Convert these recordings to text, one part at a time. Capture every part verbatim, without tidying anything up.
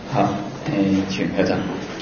好，哎，请合掌。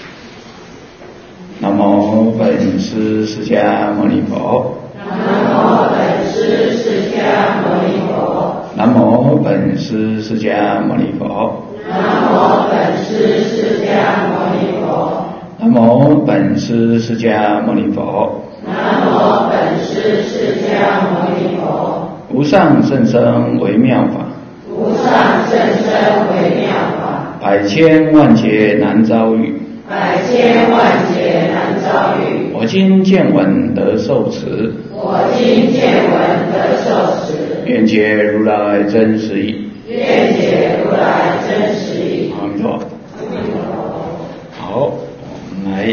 南无本师释迦牟尼佛。 南无本师释迦牟尼佛。 南无本师释迦牟尼佛。 南无本师释迦牟尼佛。 南无本师释迦牟尼佛。 南无本师释迦牟尼佛。 无上甚深微妙法。 无上甚深微妙法。 百千万劫难遭遇。 百千万劫难遭遇。 我今见闻得受持。 我今见闻得受持。 愿解如来真实义。 愿解如来真实义。 阿弥陀佛。好，我们来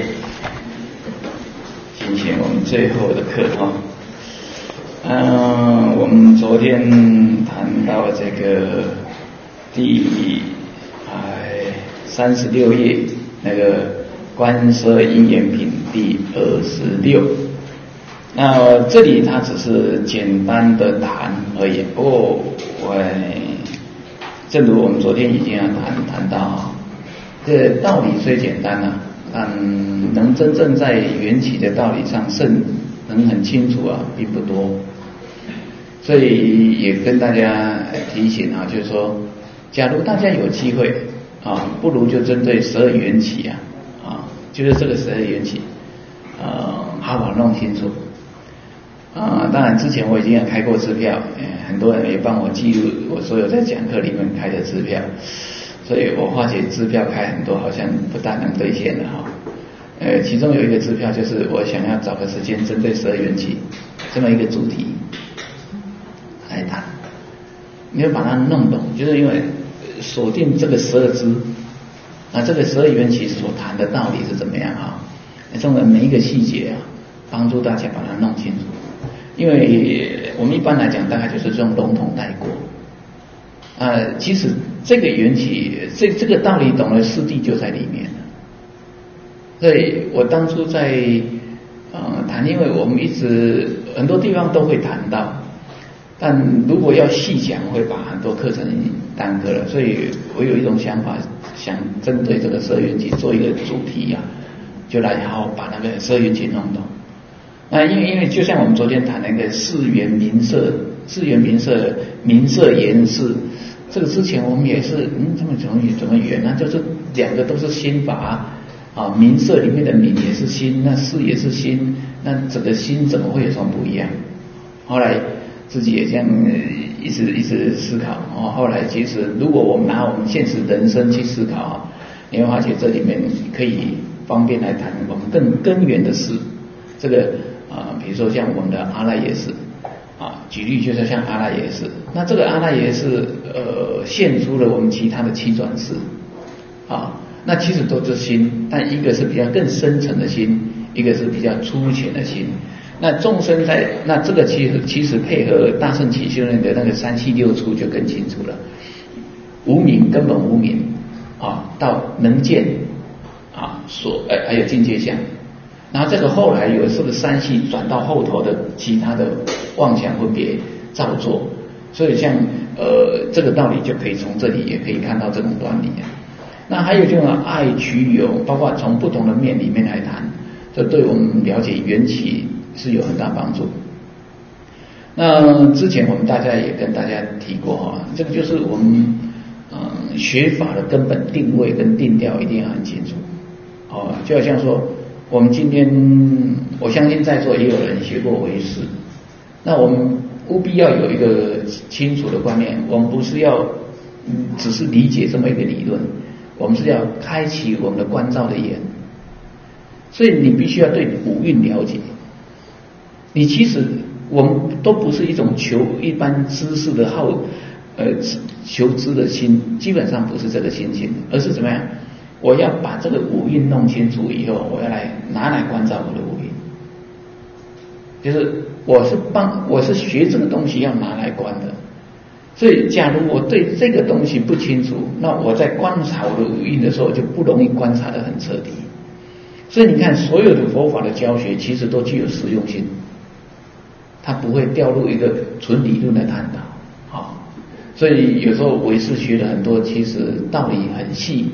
进行我们最后的课啊。嗯，我们昨天谈到这个第哎三十六页那个观摄因缘品第二十六。那这里它只是简单的谈而已。不过我正如我们昨天已经要谈谈到啊，这道理虽简单啊，但能真正在缘起的道理上甚能很清楚啊，并不多。所以也跟大家提醒啊，就是说，假如大家有机会啊，不如就针对十二缘起啊，啊，就是这个十二缘起，呃，好好弄清楚。啊，当然之前我已经有开过支票，呃，很多人也帮我记录我所有在讲课里面开的支票，所以我发觉支票开很多好像不大能兑现的哈。呃，其中有一个支票就是我想要找个时间针对十二缘起这么一个主题来谈，你要把它弄懂，就是因为锁定这个十二支，啊，这个十二缘起所谈的道理是怎么样哈？中的每一个细节啊，帮助大家把它弄清楚。因为我们一般来讲，大概就是用笼统带过。呃，其实这个缘起，这这个道理懂了，四谛就在里面了。所以我当初在呃谈，因为我们一直很多地方都会谈到，但如果要细讲，会把很多课程耽搁了。所以我有一种想法，想针对这个十二缘起做一个主题呀、啊，就来好好把那个十二缘起弄懂。那因为因为就像我们昨天谈那个四缘名色，四缘名色名色缘事，这个之前我们也是嗯怎么怎么怎么缘呢？就是两个都是心法啊，名色里面的名也是心，那事也是心，那整个心怎么会有什么不一样？后来自己也这样一直一直思考哦。后来其实如果我们拿我们现实人生去思考啊，你会发觉这里面可以方便来谈我们更根源的事，这个。啊，比如说像我们的阿赖耶识，啊，举例就是像阿赖耶识，那这个阿赖耶识，呃，现出了我们其他的七转世，啊，那其实都是心，但一个是比较更深层的心，一个是比较粗浅的心。那众生在那这个其实其实配合大乘起修论的那个三系六处就更清楚了，无明根本无明，啊，到能见，啊，所哎还有境界相。然后这个后来有这个三系转到后头的其他的妄想分别造作，所以像呃这个道理就可以从这里也可以看到这种端倪。那还有就是爱取有，包括从不同的面里面来谈，这对我们了解缘起是有很大帮助。那之前我们大家也跟大家提过哈，这个就是我们嗯学法的根本定位跟定调一定要很清楚哦，就好像说。我们今天，我相信在座也有人学过唯识，那我们务必要有一个清楚的观念，我们不是要只是理解这么一个理论，我们是要开启我们的观照的眼，所以你必须要对五蕴了解。你其实我们都不是一种求一般知识的好，呃求知的心，基本上不是这个心情，而是怎么样？我要把这个五蕴弄清楚以后，我要来拿来关照我的五蕴，就是我是帮我是学这个东西要拿来观的，所以假如我对这个东西不清楚，那我在观察我的五蕴的时候就不容易观察得很彻底。所以你看，所有的佛法的教学其实都具有实用性，它不会掉入一个纯理论的探讨啊。所以有时候唯识学了很多，其实道理很细。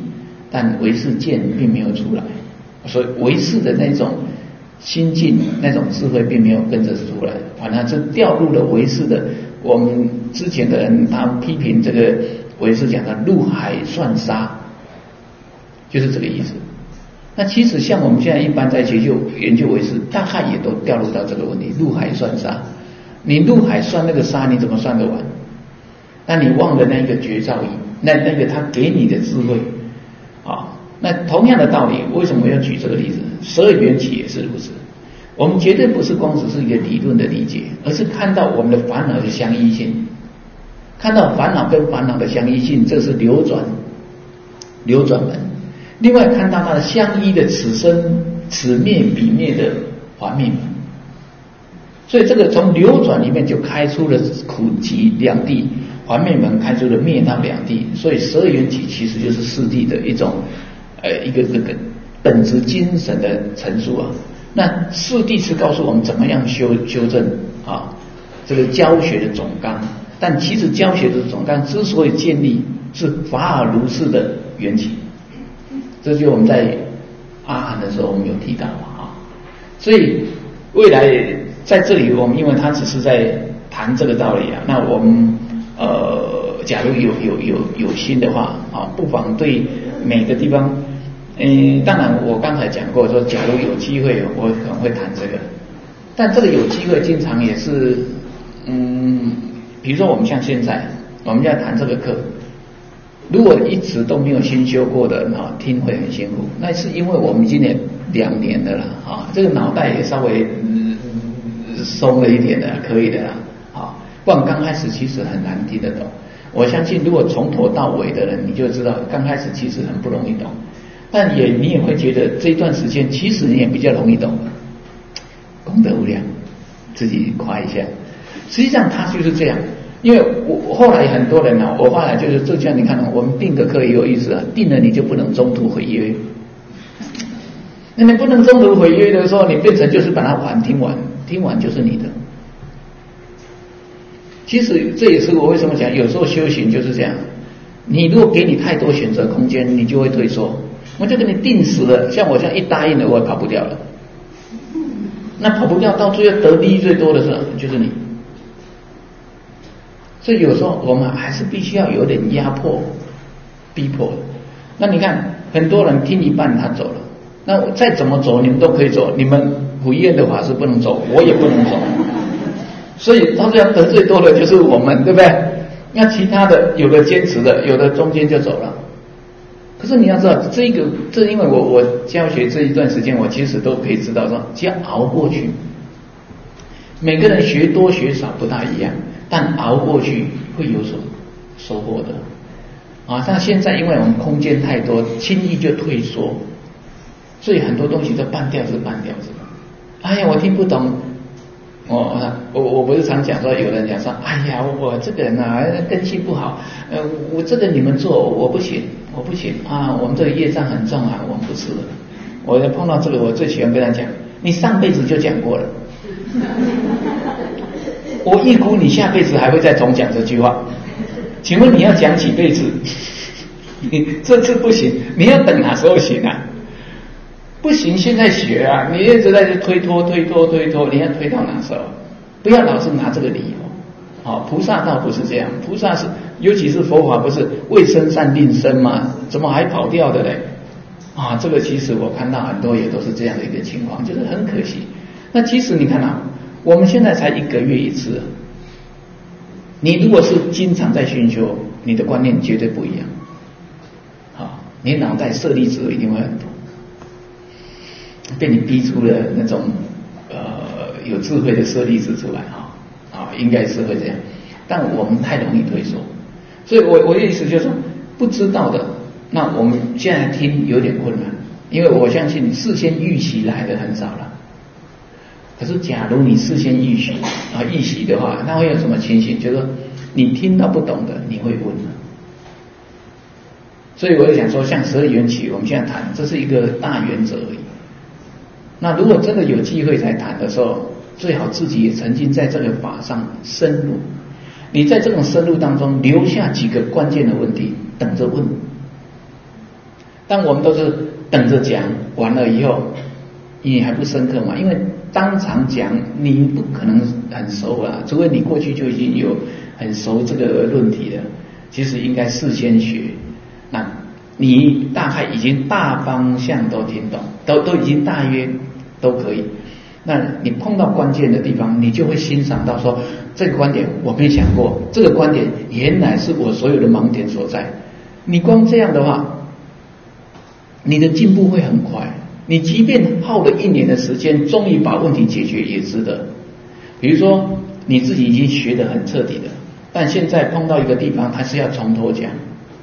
但唯识见并没有出来，所以唯识的那种心境、那种智慧并没有跟着出来，反而是掉入了唯识的。我们之前的人他批评这个唯识讲的入海算沙，就是这个意思。那其实像我们现在一般在研究研究唯识，大概也都掉入到这个问题：入海算沙。你入海算那个沙，你怎么算得完？那你忘了那个绝招仪，那那个他给你的智慧啊。那同样的道理，为什么要举这个例子？十二缘起也是如此。我们绝对不是光只是一个理论的理解，而是看到我们的烦恼的相依性，看到烦恼跟烦恼的相依性，这是流转流转门。另外看到它的相依的此生此灭彼灭的还灭门。所以这个从流转里面就开出了苦集两谛，还灭门开出了灭道两谛。所以十二缘起其实就是四谛的一种呃一个这个本质精神的陈述啊。那四谛是告诉我们怎么样修修正啊这个教学的总纲，但其实教学的总纲之所以建立，是法尔如是的缘起。这就我们在阿含的时候我们有提到啊。所以未来在这里我们因为他只是在谈这个道理啊，那我们呃假如有有有有心的话啊，不妨对每个地方。嗯，当然我刚才讲过说，假如有机会我可能会谈这个，但这个有机会经常也是嗯，比如说我们像现在我们在谈这个课，如果一直都没有先修过的人啊，听会很辛苦。那是因为我们今年两年的了啊，这个脑袋也稍微、嗯、松了一点的，可以的啦啊，不然刚开始其实很难听得懂。我相信如果从头到尾的人，你就知道刚开始其实很不容易懂。但也你也会觉得这一段时间其实你也比较容易懂，功德无量，自己夸一下。实际上它就是这样，因为我后来很多人啊，我后来就是就像你看，我们定个课也有意思啊，定了你就不能中途毁约。那你不能中途毁约的时候，你变成就是把它完听完，听完就是你的。其实这也是我为什么讲，有时候修行就是这样，你如果给你太多选择空间，你就会退缩。我就给你定死了，像我现在一答应了，我也跑不掉了。那跑不掉，到最后得利益最多的是就是你。所以有时候我们还是必须要有点压迫、逼迫。那你看，很多人听一半他走了，那再怎么走你们都可以走，你们普院的法师不能走，我也不能走。所以到最后得最多的就是我们，对不对？那其他的有的坚持的，有的中间就走了。可是你要知道，这个这因为我我教学这一段时间，我其实都可以知道说，只要熬过去，每个人学多学少不大一样，但熬过去会有所收获的啊。像现在因为我们空间太多，轻易就退缩，所以很多东西都半吊子半吊子。哎呀，我听不懂。我我我不是常讲说，有人讲说，哎呀，我这个人啊根气不好，呃，我这个你们做我不行，我不行啊，我们这个业障很重啊，我们不吃了。我碰到这个，我最喜欢跟他讲，你上辈子就讲过了，我预估你下辈子还会再重讲这句话，请问你要讲几辈子？你这次不行，你要等哪时候行啊？不行，现在学啊！你一直在这推脱、推脱、推脱，你要推到哪时候？不要老是拿这个理由。哦，菩萨倒不是这样，菩萨是，尤其是佛法，不是未生善令生吗？怎么还跑掉的嘞？啊，这个其实我看到很多也都是这样的一个情况，就是很可惜。那其实你看啊，我们现在才一个月一次，你如果是经常在熏修，你的观念绝对不一样。好，你脑袋舍利子一定会很多。被你逼出了那种呃有智慧的舍利子出来啊啊，应该是会这样，但我们太容易退缩，所以我我的意思就是说，不知道的，那我们现在听有点困难，因为我相信事先预习来的很少了。可是假如你事先预习啊预习的话，那会有什么情形？就是说你听到不懂的，你会问了。所以我就想说，像十二缘起，我们现在谈，这是一个大原则而已。那如果真的有机会才谈的时候，最好自己也曾经在这个法上深入。你在这种深入当中留下几个关键的问题，等着问。 但我们都是等着讲完了以后，你还不深刻嘛？因为当场讲你不可能很熟啊，除非你过去就已经有很熟这个论题了。其实应该事先学，那你大概已经大方向都听懂，都都已经大约都可以。那你碰到关键的地方，你就会欣赏到说，这个观点我没想过，这个观点原来是我所有的盲点所在。你光这样的话，你的进步会很快。你即便耗了一年的时间，终于把问题解决也值得。比如说你自己已经学得很彻底了，但现在碰到一个地方，它是要从头讲。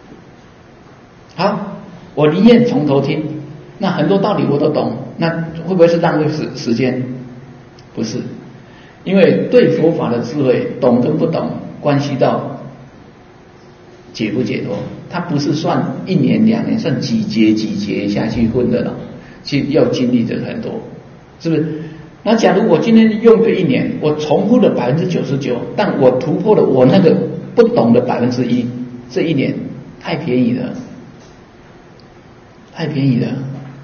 好，我宁愿从头听，那很多道理我都懂，那会不会是浪费时时间？不是，因为对佛法的智慧，懂跟不懂，关系到解不解脱。它不是算一年两年，算几节几节下去混的了，其实要经历的很多，是不是？那假如我今天用个一年，我重复了百分之九十九，但我突破了我那个不懂的百分之一，这一年太便宜了，太便宜了，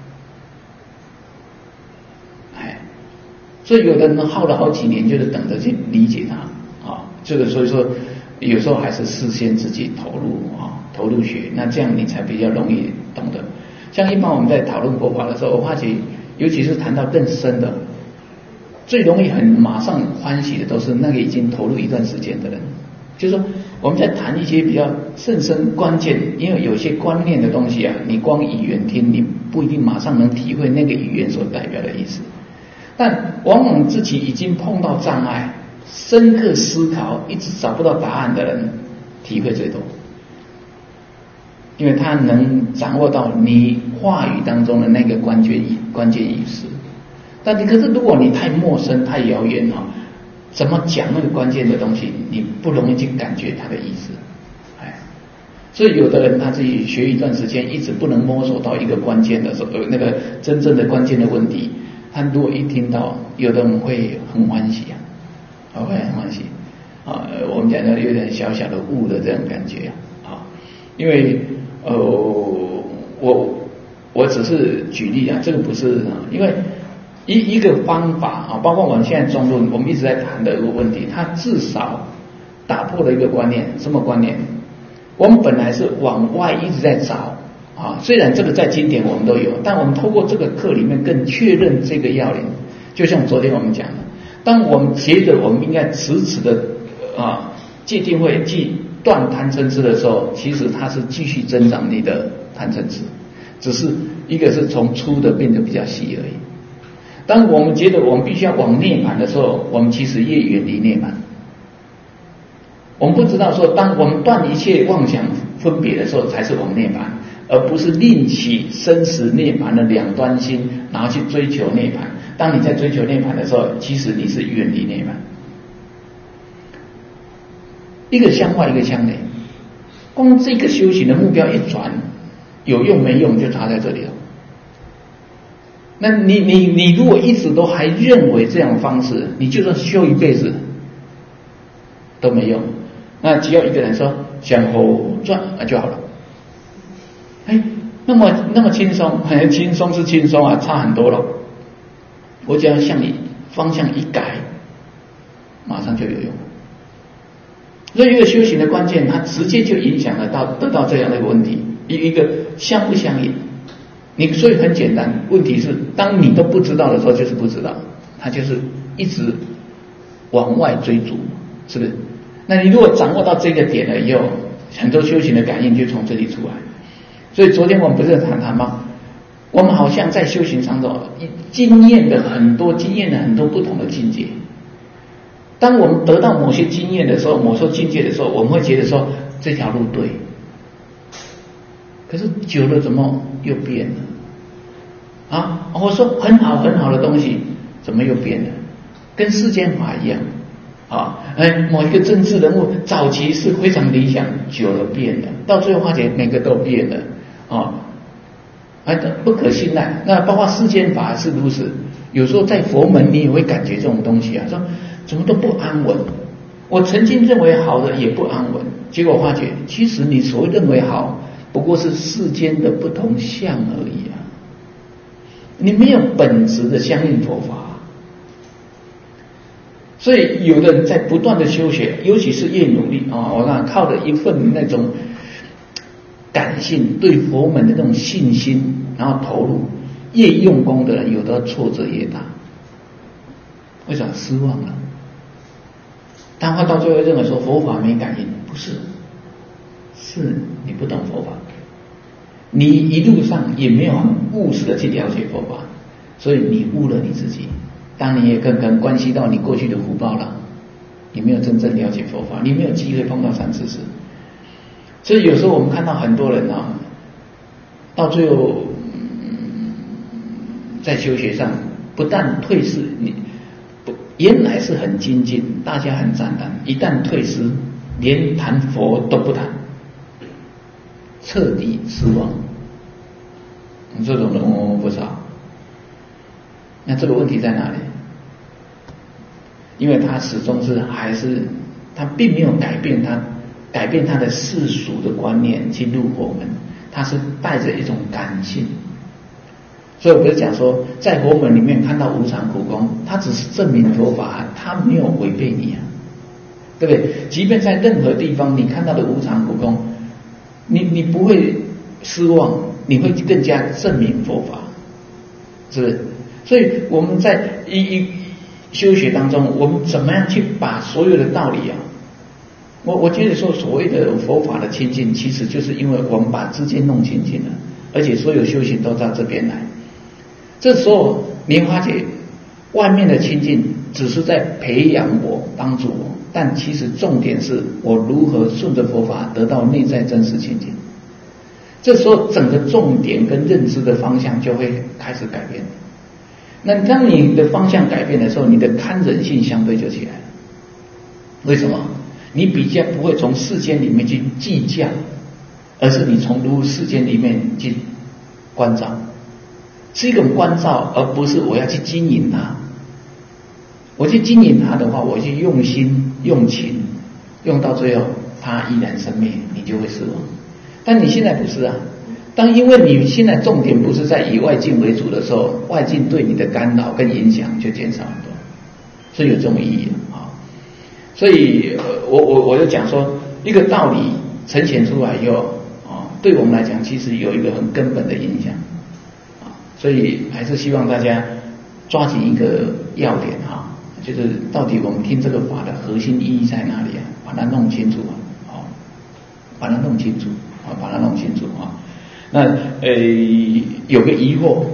哎，所以有的人耗了好几年，就是等着去理解它啊。这个所以说，有时候还是事先自己投入啊，投入学，那这样你才比较容易懂得。像一般我们在讨论佛法的时候，我发觉，尤其是谈到更深的。最容易很马上欢喜的都是那个已经投入一段时间的人，就是说我们在谈一些比较甚深关键，因为有些观念的东西啊，你光语言听，你不一定马上能体会那个语言所代表的意思，但往往自己已经碰到障碍，深刻思考，一直找不到答案的人，体会最多，因为他能掌握到你话语当中的那个关键关键意思。但你可是如果你太陌生太遥远哈，怎么讲那个关键的东西，你不容易去感觉它的意思，哎，所以有的人他自己学一段时间，一直不能摸索到一个关键的时候，那个真正的关键的问题，他如果一听到，有的人会很欢喜啊，会很欢喜啊，我们讲的有点小小的悟的这种感觉啊，因为呃，我我只是举例啊，这个不是啊，因为。一一个方法啊，包括我们现在中论，我们一直在谈的一个问题，它至少打破了一个观念，什么观念？我们本来是往外一直在找啊，虽然这个在经典我们都有，但我们透过这个课里面更确认这个要领。就像昨天我们讲的，当我们觉得我们应该迟迟的啊戒定慧即断贪嗔痴的时候，其实它是继续增长你的贪嗔痴，只是一个是从粗的变得比较细而已。当我们觉得我们必须要往涅槃的时候，我们其实越远离涅槃。我们不知道说，当我们断一切妄想分别的时候，才是往涅槃，而不是另起生死涅槃的两端心，然后去追求涅槃。当你在追求涅槃的时候，其实你是远离涅槃。一个向外，一个向内，光这个修行的目标一转，有用没用就差在这里了。那你你你如果一直都还认为这样的方式，你就算修一辈子都没用。那只要一个人说向后转啊就好了，哎，那么那么轻松，很轻松是轻松啊，差很多了。我只要向你方向一改，马上就有用。所以一个修行的关键，它直接就影响得到得到这样的一个问题，一一个相不相应。你所以很简单，问题是当你都不知道的时候，就是不知道，他就是一直往外追逐，是不是？那你如果掌握到这个点了以后，很多修行的感应就从这里出来。所以昨天我们不是谈谈吗？我们好像在修行上头经验的很多，经验的很多不同的境界。当我们得到某些经验的时候，某些境界的时候，我们会觉得说这条路对。可是久了怎么又变了啊？我说很好很好的东西怎么又变了？跟世间法一样啊！哎，某一个政治人物早期是非常理想，久了变了，到最后发觉每个都变了啊！哎，不可信赖。那包括世间法是如此，有时候在佛门你也会感觉这种东西啊，说怎么都不安稳。我曾经认为好的也不安稳，结果发觉其实你所认为好。 不过是世间的不同相而已啊，你没有本质的相应佛法。所以有的人在不断的修学，尤其是越努力啊，我看靠着一份那种感性对佛门的那种信心，然后投入，越用功的人，有的挫折越大。为什么？失望了。但他到最后认为说佛法没感应，不是，是你不懂佛法，你一路上也没有很务实的去了解佛法，所以你误了你自己。当然也更更关系到你过去的福报了，你没有真正了解佛法，你没有机会碰到善知识。所以有时候我们看到很多人啊，到最后、嗯、在修学上不但退失，你不原来是很精进，大家很赞叹，一旦退失，连谈佛都不谈，彻底失望。这种人我不少。那这个问题在哪里？因为他始终是还是他并没有改变他改变他的世俗的观念去入佛门，他是带着一种感性。所以我不是讲说，在佛门里面看到无常苦空，他只是证明佛法，他没有违背你啊，对不对？即便在任何地方你看到的无常苦空，你你不会失望，你会更加证明佛法，是不是？所以我们在一一修学当中，我们怎么样去把所有的道理啊，我我觉得说所谓的佛法的清净，其实就是因为我们把知见弄清净了，而且所有修行都到这边来。这时候你发觉外面的清净只是在培养我，帮助我，但其实重点是我如何顺着佛法得到内在真实清净。这时候整个重点跟认知的方向就会开始改变。那当你的方向改变的时候，你的堪忍性相对就起来了。为什么？你比较不会从世间里面去计较，而是你从如世间里面去关照，是一种关照，而不是我要去经营它。我去经营它的话，我去用心用情，用到最后它依然生灭，你就会失望。但你现在不是啊，当因为你现在重点不是在以外境为主的时候，外境对你的干扰跟影响就减少很多，所以有这种意义啊。所以我我我就讲说，一个道理呈现出来以后啊，对我们来讲其实有一个很根本的影响啊，所以还是希望大家抓紧一个要点哈，就是到底我们听这个法的核心意义在哪里啊，把它弄清楚啊，把它弄清楚啊，把它弄清楚啊。那呃有个疑惑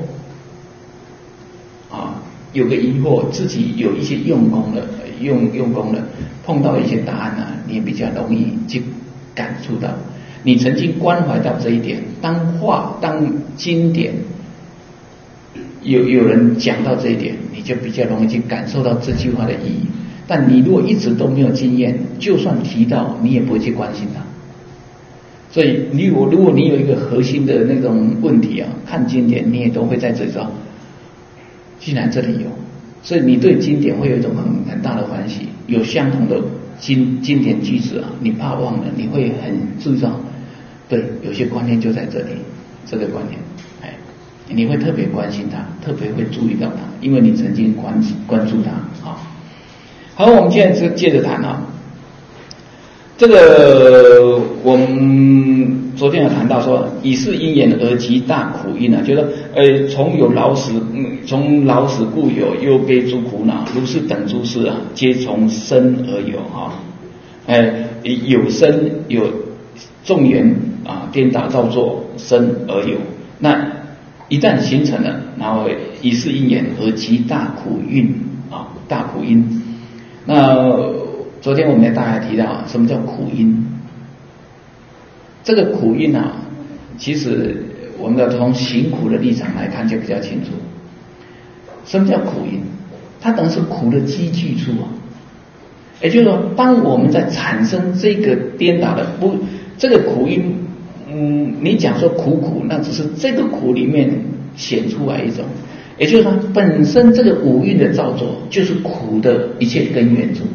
啊，有个疑惑，自己有一些用功了，用用功了，碰到一些答案啊，你也比较容易去感触到。你曾经关怀到这一点，当话当经典有有人讲到这一点，你就比较容易去感受到这句话的意义。但你如果一直都没有经验，就算提到，你也不会去关心它。所以你如果如果你有一个核心的那种问题啊，看经典你也都会在这里说，既然这里有，所以你对经典会有一种很很大的欢喜。有相同的经经典句子啊，你怕忘了，你会很注意到，对，有些观念就在这里，这个观念，哎，你会特别关心它，特别会注意到它，因为你曾经关关注它啊。好，我们现在就接着谈啊。这个我们昨天有谈到说，以是因缘而集大苦因啊，就是说，呃，从有老死，嗯，从老死故有忧悲诸苦恼，如是等诸事啊，皆从生而有啊，呃，有生有众缘啊，颠倒造作生而有，那一旦形成了，然后以是因缘而集大苦因啊，大苦因，那。昨天我们也大概提到什么叫苦因，这个苦因啊，其实我们要从行苦的立场来看就比较清楚。什么叫苦因？它等于是苦的积聚处啊，也就是说，当我们在产生这个颠倒的不，这个苦因，嗯，你讲说苦苦，那只是这个苦里面显出来一种，也就是说，本身这个五蕴的造作就是苦的一切根源处。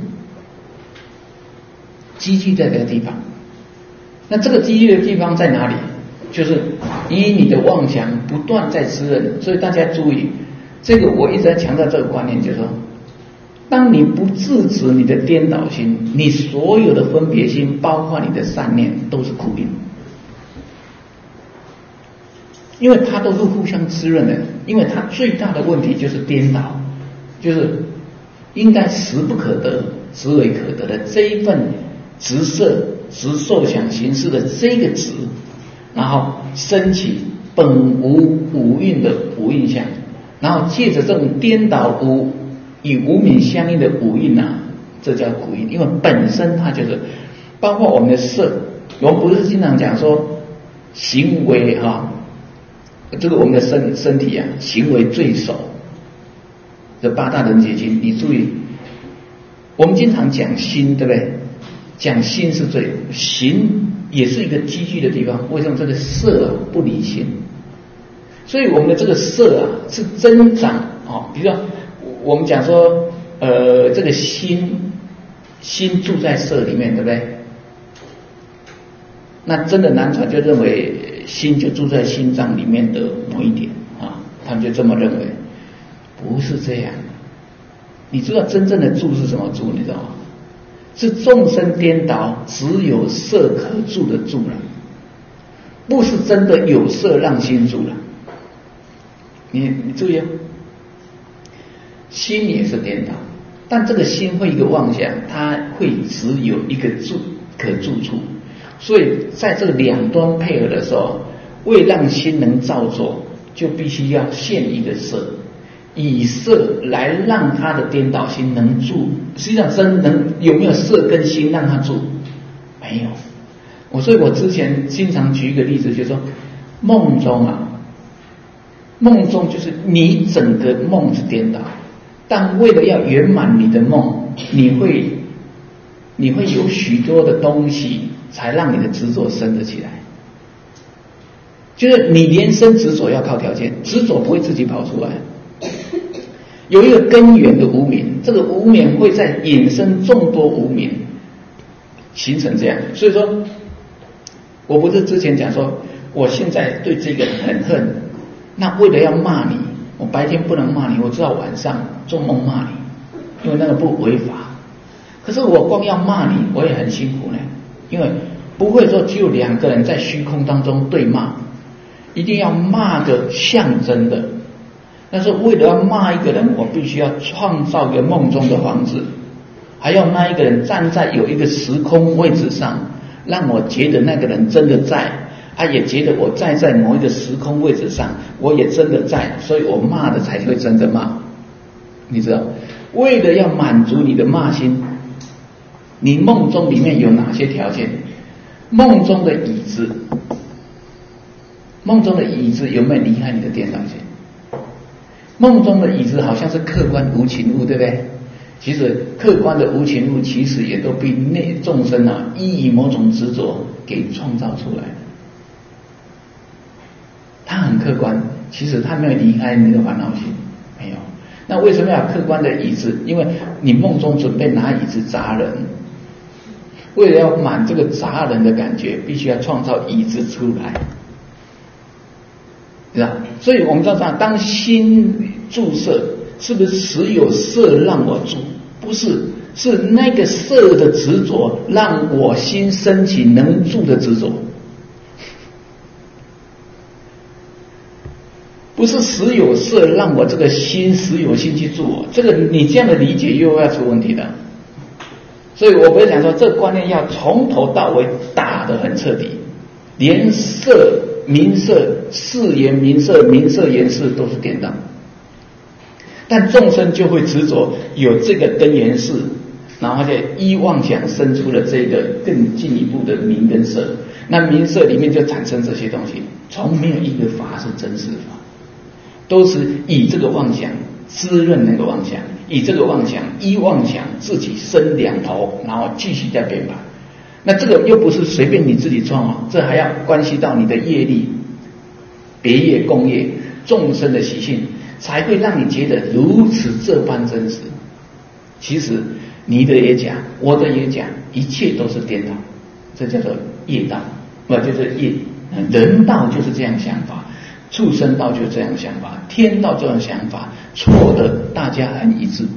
积聚在这个地方，那这个积聚的地方在哪里？ 就是以你的妄想不断在滋润。所以大家注意，这个我一直在强调这个观念，就是说，当你不制止你的颠倒心，你所有的分别心，包括你的善念，都是苦因，因为它都是互相滋润的。因为它最大的问题就是颠倒，就是应该实不可得，实为可得的这一份执色、执受想行识的这个执，然后升起本无五蕴的五蕴相，然后借着这种颠倒无与无明相应的五蕴啊，这叫苦因。因为本身它就是包括我们的色，我们不是经常讲说行为哈、啊，这个我们的身身体啊，行为最首这八大人结经，你注意，我们经常讲心，对不对？讲心是最，行也是一个积聚的地方。为什么这个色啊不离心？所以我们的这个色啊是增长哦。比如说我们讲说，呃，这个心心住在色里面，对不对？那真的南传就认为心就住在心脏里面的某一点啊，他们就这么认为，不是这样。你知道真正的住是什么住？你知道吗？是众生颠倒，只有色可住的住了，不是真的有色让心住了。你你注意哦，心也是颠倒，但这个心会一个妄想，它会只有一个住可住处。所以在这个两端配合的时候，为让心能造作，就必须要现一个色，以色来让他的颠倒心能住。实际上真能有没有色跟心让他住？没有。我所以我之前经常举一个例子，就是说梦中啊，梦中就是你整个梦是颠倒，但为了要圆满你的梦，你会你会有许多的东西才让你的执着生得起来。就是你连生执着要靠条件，执着不会自己跑出来。有一个根源的无明，这个无明会在衍生众多无明形成这样。所以说我不是之前讲说我现在对这个人很恨，那为了要骂你，我白天不能骂你，我知道晚上做梦骂你，因为那个不违法。可是我光要骂你我也很辛苦呢，因为不会说只有两个人在虚空当中对骂，一定要骂个象征的。但是为了要骂一个人，我必须要创造一个梦中的房子，还要那一个人站在有一个时空位置上，让我觉得那个人真的在，他也觉得我站在某一个时空位置上，我也真的在，所以我骂的才会真的骂。你知道，为了要满足你的骂心，你梦中里面有哪些条件？梦中的椅子，梦中的椅子有没有离开你的颠倒心？梦中的椅子好像是客观无情物，对不对？其实客观的无情物其实也都被内众生啊依以某种执着给创造出来的。它很客观，其实它没有离开你的烦恼心，没有。那为什么要客观的椅子？因为你梦中准备拿椅子砸人，为了要满这个砸人的感觉，必须要创造椅子出来。是吧？所以我们知道，当心住色，是不是只有色让我住？不是，是那个色的执着让我心升起能住的执着，不是实有色让我这个心实有心去住。这个你这样的理解又要出问题的。所以我不是讲说这个观念要从头到尾打得很彻底，连色名色是言名色名色言色都是颠倒，但众生就会执着有这个根源事，然后就依妄想生出了这个更进一步的名跟色，那名色里面就产生这些东西。从没有一个法是真实法，都是以这个妄想滋润那个妄想，以这个妄想依妄想自己生两头，然后继续再变法。那这个又不是随便你自己创啊，这还要关系到你的业力、别业、共业、众生的习性，才会让你觉得如此这般真实。其实你的也假，我的也假，一切都是颠倒，这叫做业道，不就是业人道就是这样想法，畜生道就这样想法，天道这种想法，错的大家很一致，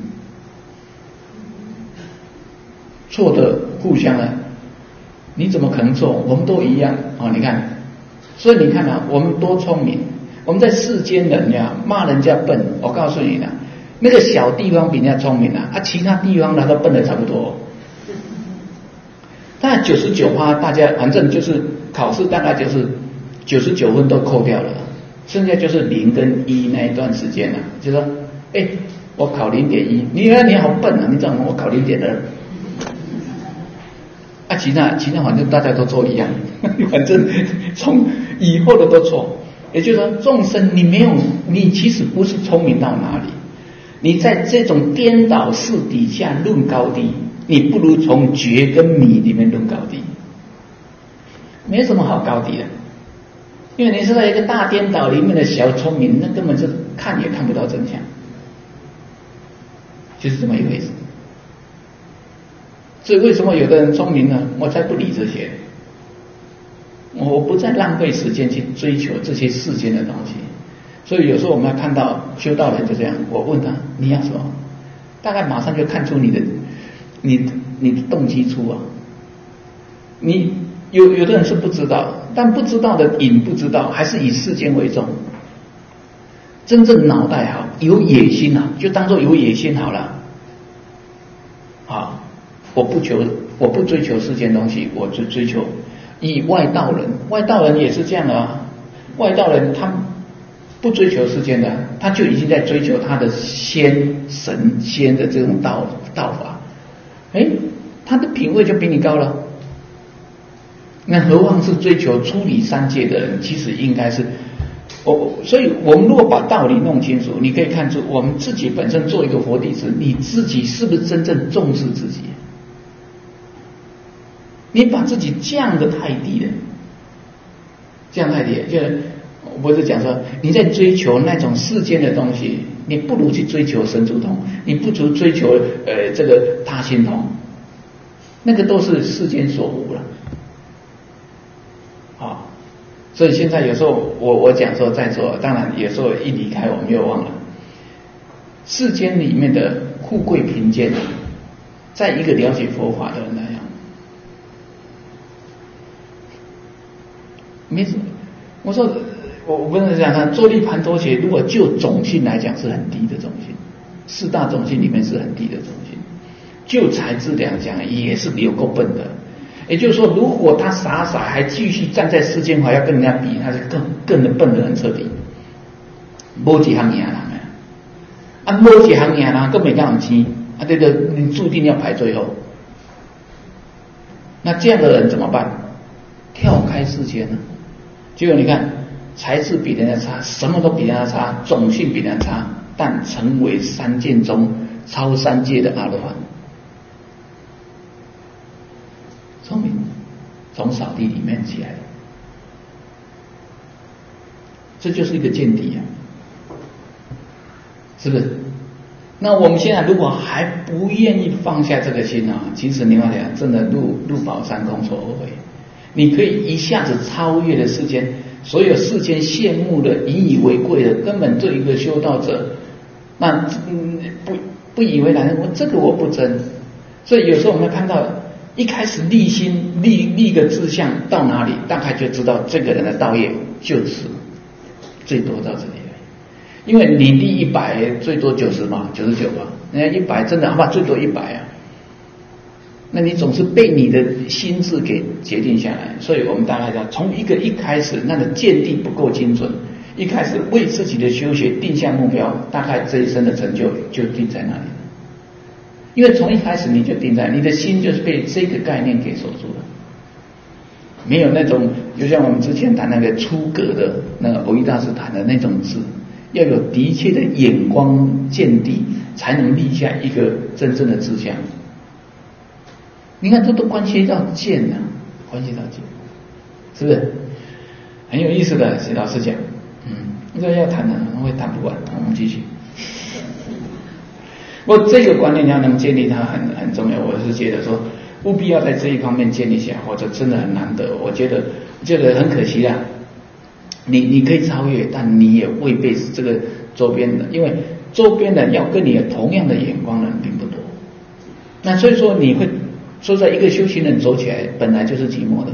错的互相啊，你怎么可能错？我们都一样哦，你看，所以你看啊，我们多聪明，我们在世间人呀骂人家笨，我告诉你啦，那个小地方比人家聪明啊，啊，其他地方他都笨的差不多。但九十九趴，大家反正就是考试大概就是九十九分都扣掉了，剩下就是零跟一那一段时间啊，就说，哎、欸，我考零点一，你原来你好笨啊，你知道吗？我考零点二，啊，其他其他反正大家都错一样，反正从以后的都错，也就是说众生你没有，你其实不是聪明到哪里，你在这种颠倒式底下论高低。你不如从觉跟迷里面论高低，没什么好高低的，因为你是在一个大颠倒里面的小聪明，那根本是看也看不到真相，就是这么一回事。所以为什么有的人聪明呢？我才不理这些，我不再浪费时间去追求这些世间的东西。所以有时候我们要看到修道人就这样，我问他你要什么，大概马上就看出你的。你你的动机出啊，你有有的人是不知道，但不知道的瘾不知道，还是以世间为重。真正脑袋好，有野心啊，就当做有野心好了。啊，我不求，我不追求世间东西，我只追求。以外道人，外道人也是这样啊。外道人他不追求世间的，他就已经在追求他的仙神仙的这种道道法。哎，他的品位就比你高了，那何况是追求出离三界的人？其实应该是，我所以，我们如果把道理弄清楚，你可以看出我们自己本身做一个佛弟子，你自己是不是真正重视自己？你把自己降得太低了，降太低了，就是我不是讲说你在追求那种世间的东西。你不如去追求神足通，你不如追求呃这个他心通，那个都是世间所无了，啊，所以现在有时候我我讲说在座，当然有时候一离开我们又忘了，世间里面的富贵贫贱，在一个了解佛法的人来讲，没什么，我说。我我不能讲他坐立盘陀学，如果就种性来讲是很低的种性，四大种性里面是很低的种性。就财质量讲也是有够笨的，也就是说，如果他傻傻还继续站在世间法要跟人家比，他是更更的笨的很彻底。没几行赢人啊，没几行赢人，更没干有钱啊，这个你注定要排最后。那这样的人怎么办？跳开世间呢？结果你看。才智比人家差，什么都比人家差，种性比人家差，但成为三界中超三界的阿罗汉，聪明，从扫地里面起来的，这就是一个见地啊，是不是？那我们现在如果还不愿意放下这个心啊，其实你要讲，真的入入宝山空所而回，你可以一下子超越了世间。所有世间羡慕的、引以为贵的，根本对一个修道者，那嗯不不以为然。我这个我不争，所以有时候我们看到一开始立心立立个志向到哪里，大概就知道这个人的道业就此最多到这里。因为你立一百，最多九十嘛，九十九吧，人家一百真的好吧，最多一百啊。那你总是被你的心智给决定下来，所以我们大概讲，从一个一开始那个见地不够精准，一开始为自己的修学定下目标，大概这一生的成就就定在那里了。因为从一开始你就定在，你的心就是被这个概念给锁住了，没有那种，就像我们之前谈那个出格的那个藕益大师谈的那种智，要有的确的眼光见地，才能立下一个真正的志向。你看，这都关系到见啊，关系到见，是不是？很有意思的，徐老师讲，嗯，这要谈的会谈不完，我们继续。不过这个观念要能建立，它很很重要。我是觉得说，务必要在这一方面建立起来，或者真的很难得。我觉得这个很可惜啦。你你可以超越，但你也未必是这个周边的，因为周边人要跟你有同样的眼光的人并不多。那所以说你会说，在一个修行人走起来本来就是寂寞的，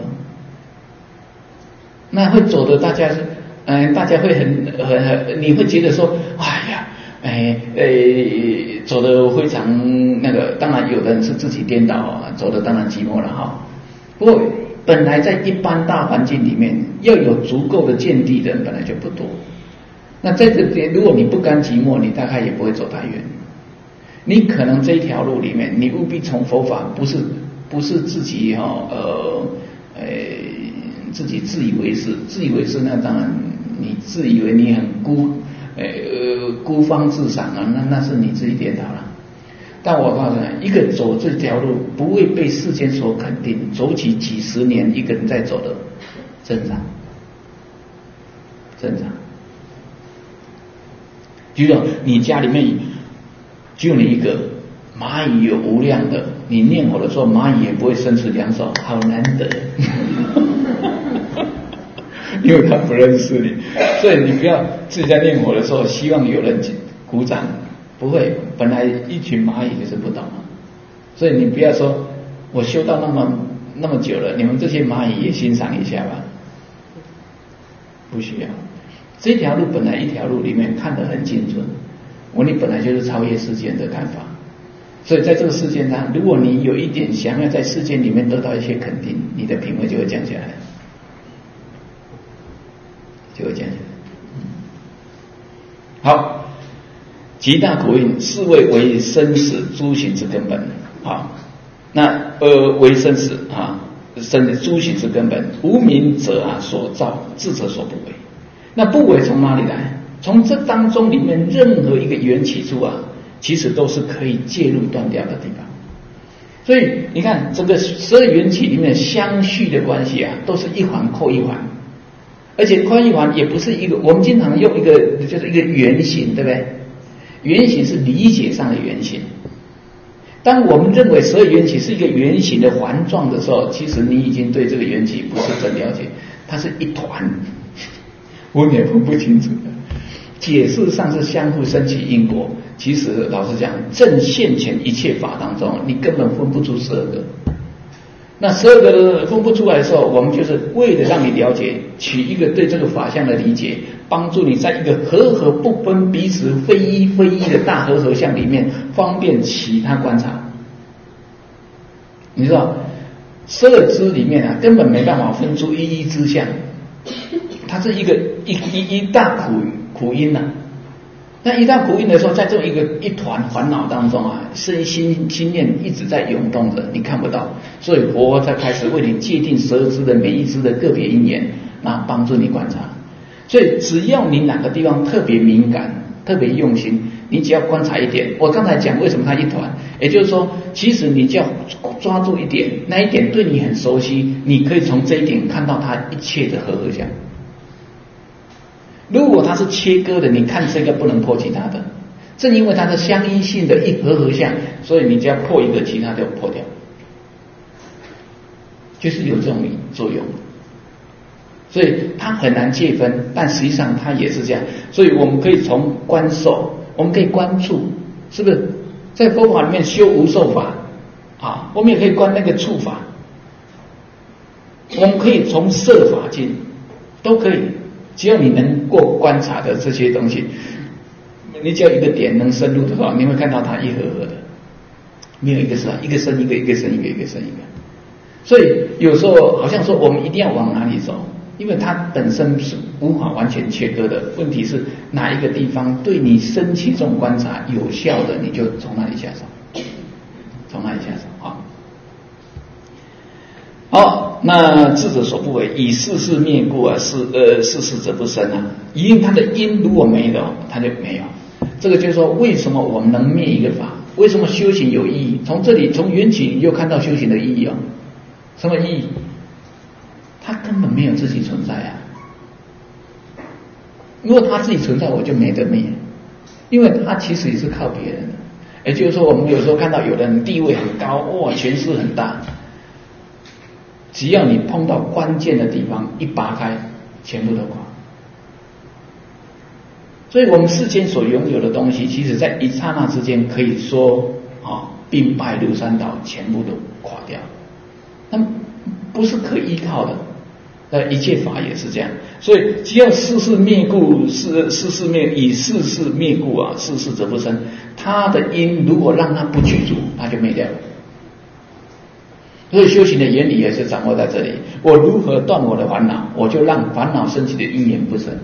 那会走的大家是，嗯、呃，大家会很很很，你会觉得说，哎呀，哎哎，走的非常那个，当然有的人是自己颠倒啊，走的当然寂寞了哈。不过本来在一般大环境里面，要有足够的见地的人本来就不多。那在这边，如果你不甘寂寞，你大概也不会走太远。你可能这一条路里面，你务必从佛法，不是不是自己哈、哦、呃呃自己自以为是，自以为是那当然你自以为你很孤呃孤芳自赏啊，那那是你自己颠倒了。但我告诉你，一个走这条路不会被世间所肯定，走起几十年一个人在走的，正常，正常。就说你家里面就你一个，蚂蚁有无量的，你念佛的时候蚂蚁也不会伸出两手，好难得，因为他不认识你，所以你不要自己在念佛的时候希望有人鼓掌，不会，本来一群蚂蚁就是不懂，所以你不要说我修到那么那么久了，你们这些蚂蚁也欣赏一下吧，不需要。这条路本来一条路里面看得很精准，我你本来就是超越世间的看法，所以在这个世界上，如果你有一点想要在世间里面得到一些肯定，你的品位就会降下来，就会降下来。好，极大苦因，是谓为生死诸行之根本。好，那呃为生死啊，生诸行之根本，无明者啊所造，智者所不为。那不为从哪里来？从这当中里面任何一个缘起处啊，其实都是可以介入断掉的地方。所以你看，这个十二缘起里面相续的关系啊，都是一环扣一环，而且扣一环也不是一个，我们经常用一个就是一个圆形，对不对？圆形是理解上的圆形。当我们认为十二缘起是一个圆形的环状的时候，其实你已经对这个缘起不是真了解，它是一团。我也分不清楚的，解释上是相互生起因果，其实老实讲，正现前一切法当中，你根本分不出十二个。那十二个分不出来的时候，我们就是为了让你了解，取一个对这个法相的理解，帮助你在一个和合不分、彼此非一非一的大和合相里面，方便其他观察。你知道，十二支里面啊，根本没办法分出一一支相。它是一个一一一大苦苦因呐、啊，那一大苦因的时候，在这么一个一团烦恼当中啊，身心心念一直在涌动着，你看不到，所以佛才开始为你界定十二支的每一支的个别因缘，那帮助你观察。所以只要你哪个地方特别敏感、特别用心，你只要观察一点。我刚才讲为什么它一团，也就是说，其实你只要抓住一点，那一点对你很熟悉，你可以从这一点看到它一切的和合相。如果它是切割的，你看这个不能破其他的，正因为它是相依性的一和合相，所以你只要破一个，其他就破掉，就是有这种作用。所以它很难界分，但实际上它也是这样。所以我们可以从观受，我们可以观触，是不是？在佛法里面修无受法啊，我们也可以观那个触法，我们可以从色法进，都可以。只要你能够观察的这些东西，你只要一个点能深入的话，你会看到它一合合的，没有一个是一个生一个，一个生一个，一个生一个。所以有时候好像说我们一定要往哪里走，因为它本身是无法完全切割的。问题是哪一个地方对你升起这种观察有效的，你就从那里下手，从那里下手啊。好，那智者所不为，以世事灭故啊，世呃世事则不生啊。一定它的因如果没有，它就没有。这个就是说，为什么我们能灭一个法？为什么修行有意义？从这里从缘起你就看到修行的意义哦。什么意义？它根本没有自己存在啊。如果它自己存在，我就没得灭，因为它其实也是靠别人的。也就是说，我们有时候看到有人地位很高，哇，权势很大。 只要你碰到关键的地方，一拔开，全部都垮。所以我们世间所拥有的东西，其实在一刹那之间，可以说啊，兵败如山倒，全部都垮掉。那不是可依靠的。呃，一切法也是这样，所以只要世事灭故，世世事灭以世事灭故啊，世事则不生。它的因如果让它不具足，它就灭掉了。所以修行的原理也是掌握在这里。我如何断我的烦恼，我就让烦恼升起的因缘不生。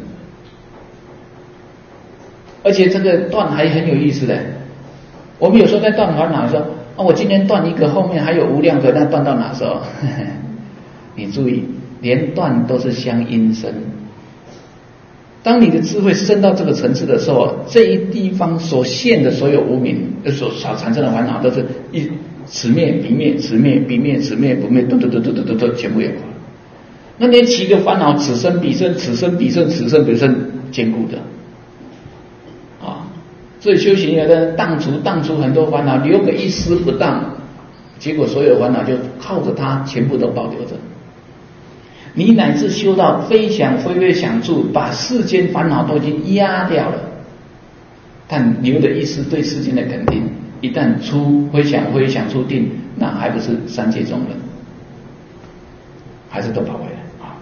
而且这个断还很有意思的，我们有时候在断烦恼的时候，啊，我今天断一个，后面还有无量个，那断到哪时候？呵呵你注意。连断都是相因生。当你的智慧升到这个层次的时候，这一地方所现的所有无明，所所产生的烦恼，都是一此灭彼灭，此灭彼灭，此灭不灭，嘟嘟嘟嘟嘟嘟嘟，全部有了。那连七个烦恼，此生彼生，此生彼生，此生彼生，坚固的啊。所以修行有的荡除荡除很多烦恼，留个一丝不当，结果所有烦恼就靠着它，全部都保留着。你乃至修到非想非非想处，把世间烦恼都已经压掉了，但留了一丝对世间的肯定，一旦出非想非想处定，那还不是三界中人，还是都跑回来啊。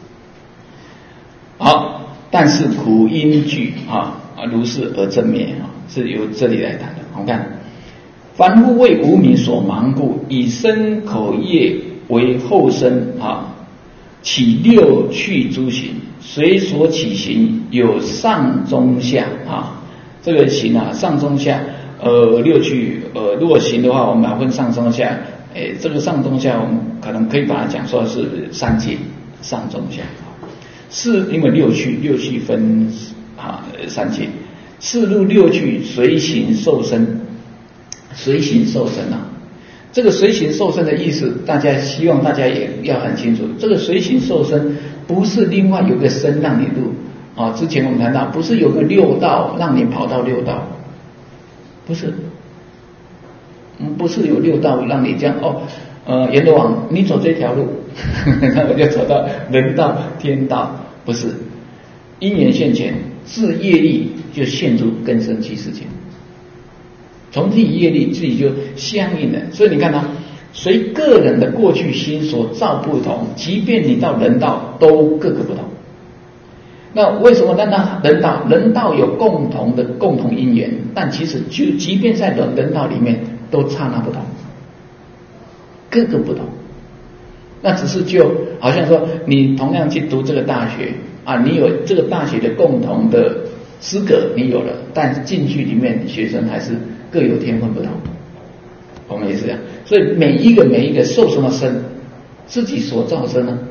好，但是苦因具啊如是而正灭啊，是由这里来谈的。我们看，凡夫为无明所盲故，以身口业为后身啊。起六趣诸行，随所起行有上中下啊。这个行啊，上中下，呃，六趣，呃，如果行的话，我们把它分上中下。哎，这个上中下，我们可能可以把它讲说是三界，上中下。是因为六趣，六趣分啊三界，四入六趣，随行受身，随行受身啊。这个随行受身的意思，大家希望大家也要很清楚。这个随行受身不是另外有个身让你入啊。之前我们谈到，不是有个六道让你跑到六道，不是，嗯，不是有六道让你这样哦。呃，阎罗王，你走这条路，那我就走到人道、天道，不是。因缘现前，自业力就现出根生七世间。从自己业力自己就相应了，所以你看它随个人的过去心所造不同，即便你到人道都各个不同。那为什么那那人道人道有共同的共同因缘，但其实就即便在人人道里面都刹那不同，各个不同。那只是就好像说你同样去读这个大学啊，你有这个大学的共同的资格你有了，但是进去里面学生还是各有天分不同，我们也是这样。所以每一个每一个受什么身，自己所造身呢？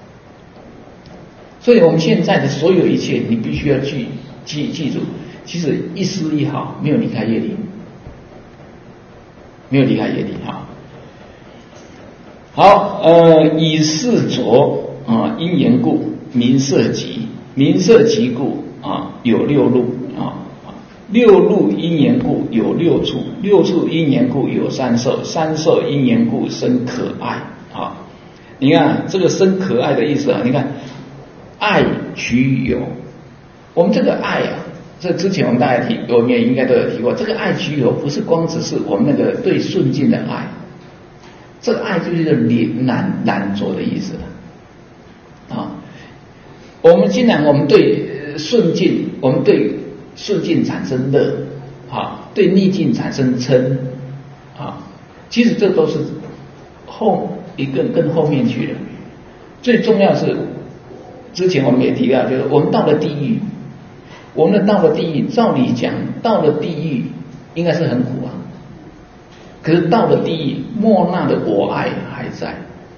所以我们现在的所有一切，你必须要去记记住，其实一丝一毫没有离开业力，没有离开业力哈。好，呃，以是着啊，因缘故，名色集，名色集故啊，有六路啊。六路因缘故有六处，六处因缘故有三受，三受因缘故生可爱啊。你看这个生可爱的意思啊，你看爱取有，我们这个爱啊，这之前我们大家提，我们也应该都有提过，这个爱取有不是光只是我们那个对顺境的爱，这个爱就是懒懒着的意思啊。我们既然我们对顺境，我们对顺境产生乐，啊，对逆境产生嗔，啊，其实这都是后一个更后面去了。最重要是，之前我们也提到，就是我们到了地狱，我们到了地狱，照理讲，到了地狱应该是很苦啊，可是到了地狱，莫那的我爱还在，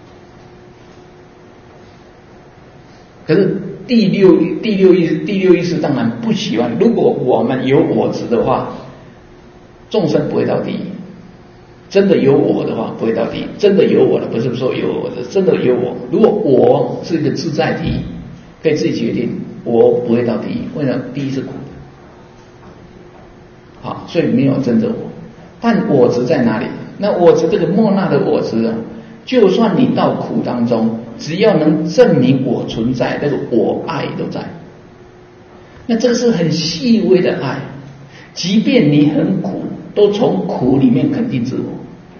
可是。第六第六意第六意识当然不喜欢。如果我们有我执的话，众生不会到地狱。真的有我的话，不会到地狱。真的有我的，不是说有我的，真的有我。如果我是一个自在体，可以自己决定，我不会到地狱。为什么？地狱是苦的，好，所以没有真的我。但我执在哪里？那我执这个莫那的我执啊， 就算你到苦当中，只要能证明我存在，那个我爱都在。那这是很细微的爱，即便你很苦，都从苦里面肯定自我。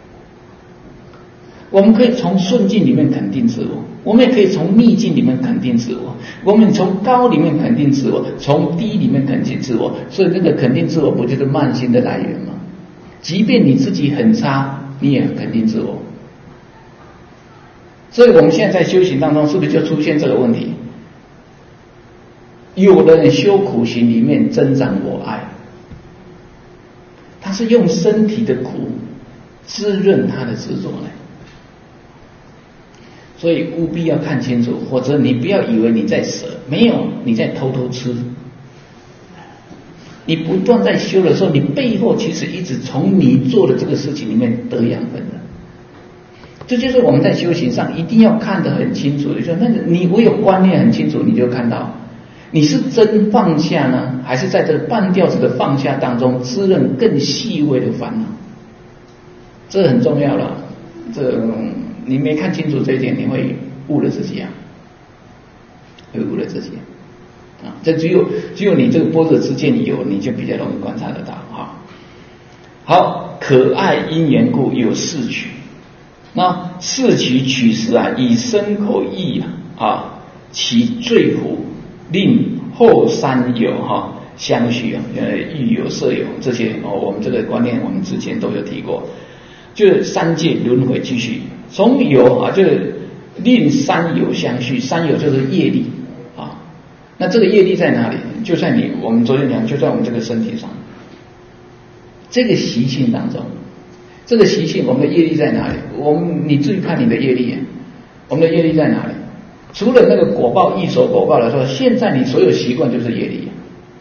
我们可以从顺境里面肯定自我，我们也可以从逆境里面肯定自我，我们从高里面肯定自我，从低里面肯定自我。所以那个肯定自我不就是慢心的来源吗？即便你自己很差，你也肯定自我。所以我们现在在修行当中，是不是就出现这个问题？有的人修苦行里面增长我爱，他是用身体的苦滋润他的执着呢。所以务必要看清楚，或者你不要以为你在舍，没有，你在偷偷吃。你不断在修的时候，你背后其实一直从你做的这个事情里面得养分的。这就是我们在修行上一定要看得很清楚的，就那个你唯有观念很清楚，你就看到你是真放下呢，还是在这个半吊子的放下当中滋润更细微的烦恼。这很重要了，这你没看清楚这一点，你会误了自己啊，会误了自己啊。这只有只有你这个般若之见有，你就比较容易观察得到哈。好，可爱因缘故有四取。那四取取时啊，以身口意啊啊，其最苦，令后三有哈相续啊，呃，欲有色有这些哦，我们这个观念我们之前都有提过，就是三界轮回继续，从有啊，就是令三有相续，三有就是业力啊，那这个业力在哪里？就在你我们昨天讲，就在我们这个身体上，这个习性当中。这个习性，我们的业力在哪里？我们你注意看你的业力，我们的业力在哪里？除了那个果报异熟果报来说，现在你所有习惯就是业力。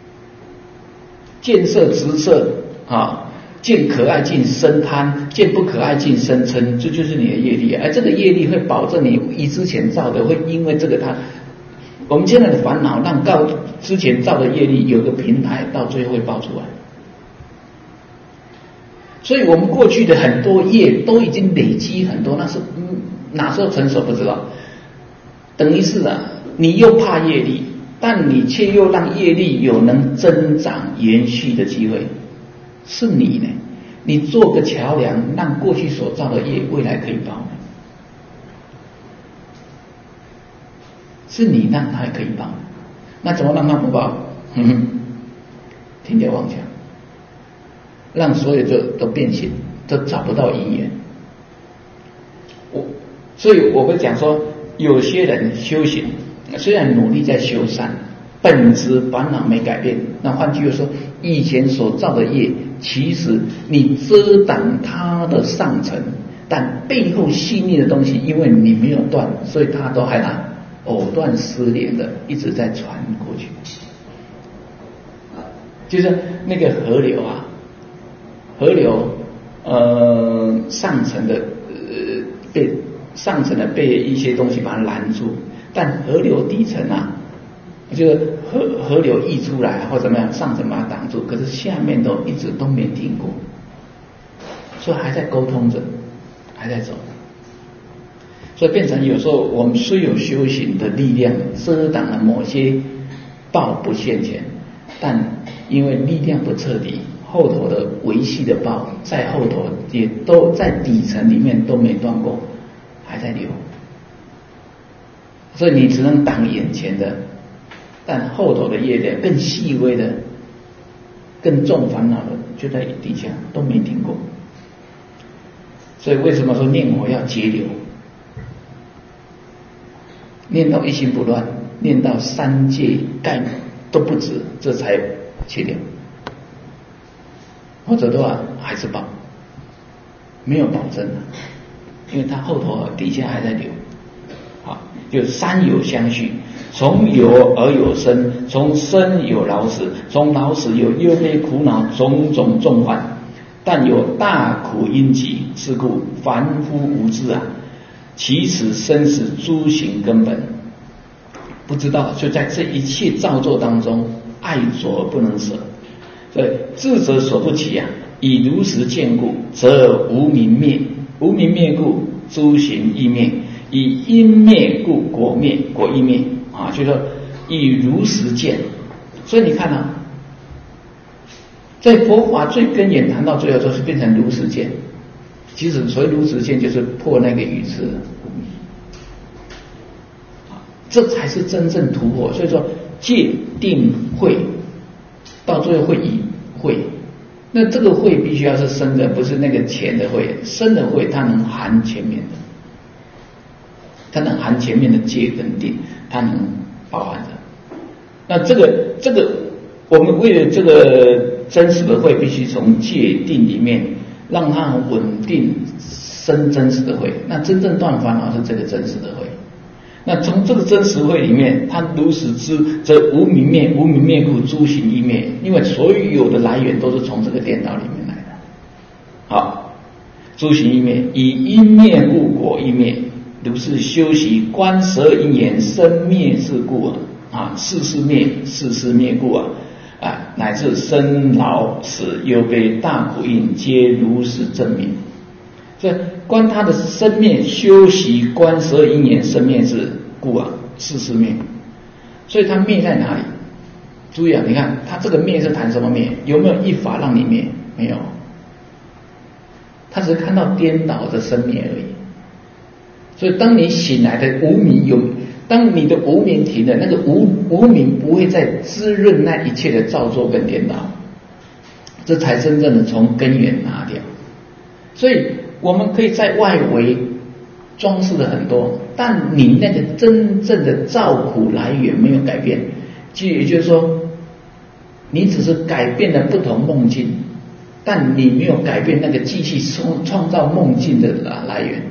见色执色啊，见可爱尽生贪，见不可爱尽生嗔，这就是你的业力。而这个业力会保证你以之前造的，会因为这个它，我们现在的烦恼让告之前造的业力有个平台，到最后会爆出来。所以我们过去的很多业都已经累积很多，那是、嗯、哪时候成熟不知道。等于是啊，你又怕业力，但你却又让业力有能增长延续的机会，是你呢？你做个桥梁，让过去所造的业未来可以报，是你让它可以报，那怎么让它不报？哼哼，听见妄想。让所有的都变形，都找不到因缘。我所以我会讲说，有些人修行虽然努力在修善，本质烦恼没改变。那换句话说，以前所造的业，其实你遮挡它的上层，但背后细腻的东西，因为你没有断，所以它都还拿藕断丝连的一直在传过去。就是那个河流啊。河流，呃，上层的呃被上层的被一些东西把它拦住，但河流底层啊，就是河河流溢出来或怎么样，上层把它挡住，可是下面都一直都没停过，所以还在沟通着，还在走，所以变成有时候我们虽有修行的力量遮挡了某些报不现前，但因为力量不彻底。后头的维系的报在后头也都在底层里面都没断过，还在流，所以你只能挡眼前的，但后头的业力更细微的、更重烦恼的就在底下都没停过。所以为什么说念佛要节流？念到一心不乱，念到三界概都不止，这才节流。或者的话还是报，没有保证的，因为它后头底下还在流。好，就三有相续，从有而有生，从生有老死，从老死有忧悲苦恼种种重患，但有大苦因集，是故凡夫无知啊，其此生死诸行根本，不知道就在这一切造作当中，爱着不能舍。所以智者所不起啊，以如实见故，则无明灭，无明灭故， 诸行亦灭。以因灭故果灭，果亦灭啊，就是说以如实见。所以你看啊，在佛法最根源谈到最后，就是变成如实见。其实所谓如实见，就是破那个语词无明，这才是真正突破。所以说戒定慧，到最后会以慧。那这个慧必须要是深的，不是那个浅的慧。深的慧，它能含前面的。它能含前面的戒跟定，它能包含着。那这个这个，我们为了这个真实的慧，必须从戒定里面让它稳定生真实的慧。那真正断烦恼是这个真实的慧。那从这个真实慧里面，它如实知则无明灭，无明灭故诸行亦灭。因为所有的来源都是从这个颠倒里面来的。好，诸行亦灭，以因灭故果亦灭。如是修习观十二因缘生灭之故啊，啊，世事灭，世事灭故啊，啊，乃至生老死忧悲大苦因，皆如实证明。所以观他的生灭，修习观十二因缘生灭之故啊，世事灭。所以它灭在哪里？注意啊，你看它这个灭是谈什么灭？有没有一法让你灭？没有，他只是看到颠倒的生灭而已。所以当你醒来的无明有，当你的无明停了，那个无无明不会再滋润那一切的造作跟颠倒，这才真正的从根源拿掉。所以我们可以在外围装饰的很多，但你那个真正的造苦来源没有改变，也就是说，你只是改变了不同梦境，但你没有改变那个机器创创造梦境的来源。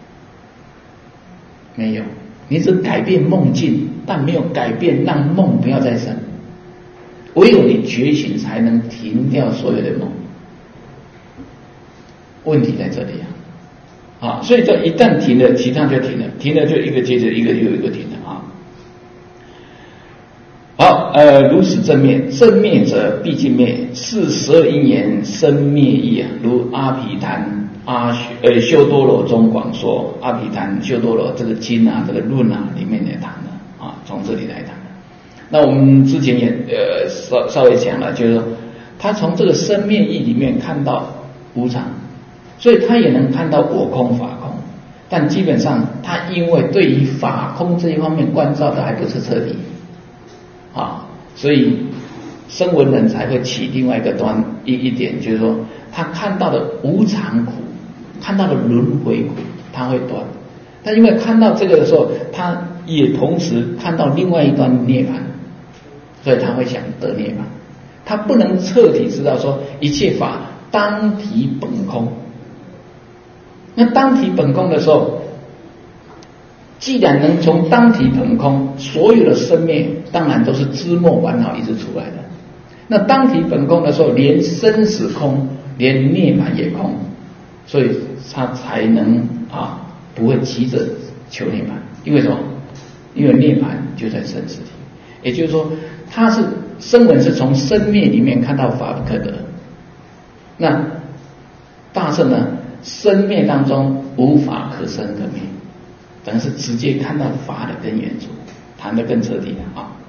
没有，你只改变梦境，但没有改变让梦不要再生。唯有你觉醒，才能停掉所有的梦。问题在这里啊！啊，所以这一旦停了，其他就停了，停了就一个接着一个又一个停了啊。好，呃，如此正灭，正灭者必尽灭，是十二因缘生灭义啊，如阿毗昙。阿呃修多罗中广说，阿毗昙修多罗这个经啊，这个论啊里面也谈了啊，从这里来谈的。那我们之前也呃稍稍微讲了，就是说他从这个生灭义里面看到无常，所以他也能看到我空法空，但基本上他因为对于法空这一方面关照的还不是彻底啊，所以声闻人才会起另外一个端一一点，就是说他看到的无常苦，看到的轮回苦，他会断。但因为看到这个的时候，他也同时看到另外一端涅槃，所以他会想得涅槃。他不能彻底知道说一切法当体本空。那当体本空的时候，既然能从当体本空，所有的生灭当然都是知末烦恼一直出来的。那当体本空的时候，连生死空，连涅槃也空，所以他才能啊不会急着求涅槃。因为什么？因为涅槃就在生死里。也就是说，他是声闻是从生灭里面看到法不可得。那大乘呢，生灭当中无法可生可灭，等于是直接看到法的根源处，谈得更彻底了啊。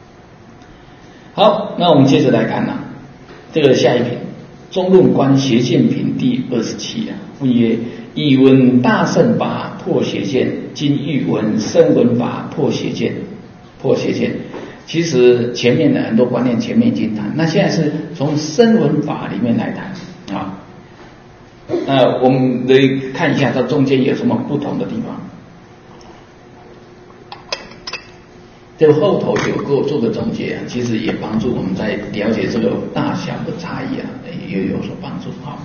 好，那我们接着来看啊，这个下一品中论观邪见品第二十七啊，问曰：以闻大乘法破邪见，今欲闻声闻法破邪见。破邪见，其实前面的很多观念前面已经谈，那现在是从声闻法里面来谈啊。呃，我们来看一下它中间有什么不同的地方。这个后头有给我做个总结啊，其实也帮助我们在了解这个大小的差异啊，也有所帮助啊。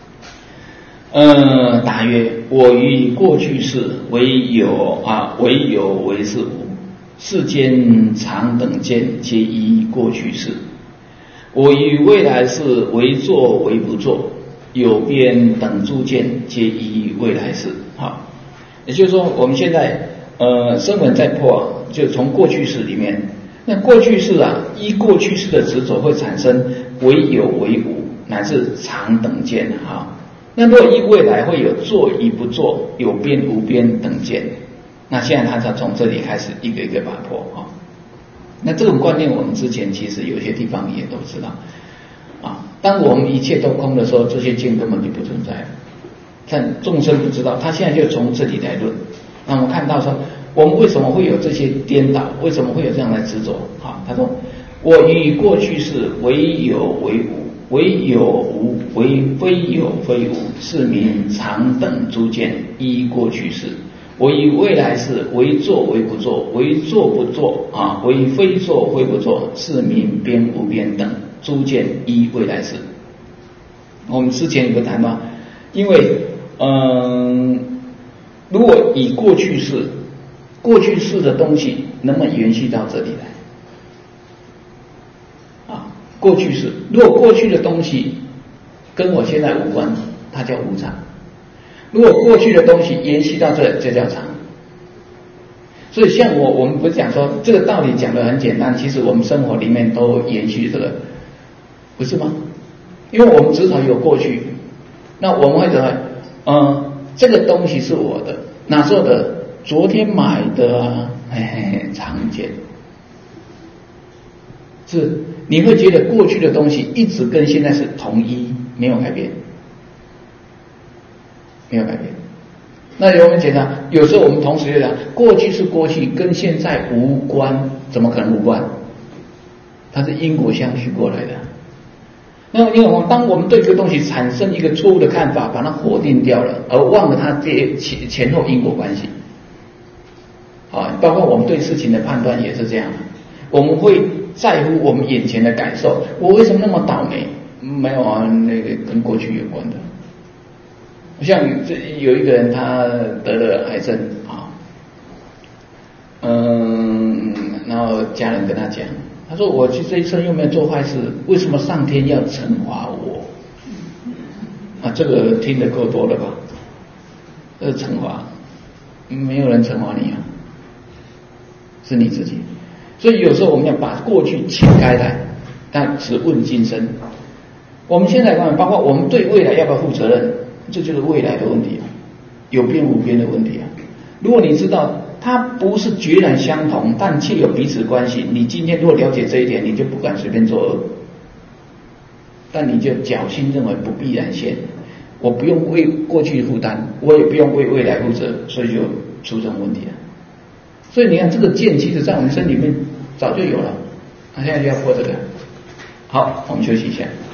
呃，答曰：我于过去世唯有啊，唯有为是无。世间常等见，皆依过去世。我于未来世为作为不作，有边等诸见，皆依未来世。好，也就是说，我们现在呃，声闻在破，就从过去世里面，那过去世啊，依过去世的执着会产生唯有为无，乃至常等见啊。 那若依未来会有做与不做，有边无边等见。那现在他才从这里开始一个一个把破啊。那这种观念我们之前其实有些地方也都知道啊。当我们一切都空的时候，这些境根本就不存在了。但众生不知道，他现在就从这里来论。那我们看到说，我们为什么会有这些颠倒？为什么会有这样的执着？啊，他说：我与过去世为有为无，为有无，为非有非无，是名常等诸见依过去世。我以未来世为做为不做，为做不做啊，为非做非不做，是名边无边等诸见依未来世。我们之前有个谈到，因为嗯，如果以过去世，过去世的东西能不能延续到这里来？啊，过去世，如果过去的东西跟我现在无关，它叫无常。如果过去的东西延续到这，这叫常。所以像我，我们不是讲说这个道理讲得很简单，其实我们生活里面都延续这个，不是吗？因为我们至少有过去，那我们会怎么？嗯，这个东西是我的，哪做的？昨天买的啊，嘿嘿，常见。是，你会觉得过去的东西一直跟现在是同一，没有改变。没有改变。那我们讲到，有时候我们同时就讲，过去是过去，跟现在无关，怎么可能无关？它是因果相续过来的。那因为我们当我们对这个东西产生一个错误的看法，把它否定掉了，而忘了它这前前后因果关系。啊，包括我们对事情的判断也是这样，我们会在乎我们眼前的感受，我为什么那么倒霉？没有啊，那个跟过去有关的。像这有一个人，他得了癌症啊，嗯，然后家人跟他讲，他说我去这一生又没有做坏事，为什么上天要惩罚我？啊，这个听得够多了吧？这个惩罚，没有人惩罚你啊，是你自己。所以有时候我们要把过去切开来，但只问今生。我们现在看，包括我们对未来要不要负责任？这就是未来的问题啊，有边无边的问题啊。如果你知道它不是决然相同，但却有彼此关系，你今天如果了解这一点，你就不敢随便作恶，但你就侥幸认为不必然现，我不用为过去负担，我也不用为未来负责，所以就出这种问题了。所以你看，这个见其实在我们身里面早就有了，他现在就要破这个。好，我们休息一下。